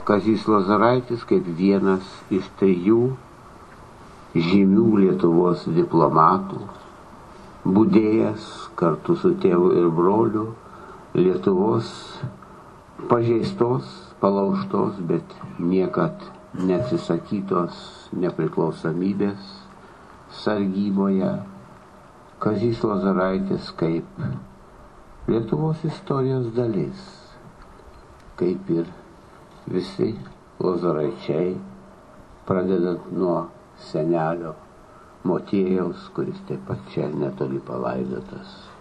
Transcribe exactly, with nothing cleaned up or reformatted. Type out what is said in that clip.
Kazys Lozoraitis kaip vienas iš trijų žymių Lietuvos diplomatų, budėjęs kartu su tėvu ir broliu Lietuvos pažeistos, palaužtos, bet niekad neatsisakytos nepriklausomybės sargyboje. Kazys Lozoraitis kaip Lietuvos istorijos dalis, kaip ir visi lozoraičiai, pradedant nuo senelio Motiejaus, kuris taip pat čia netoli palaidotas.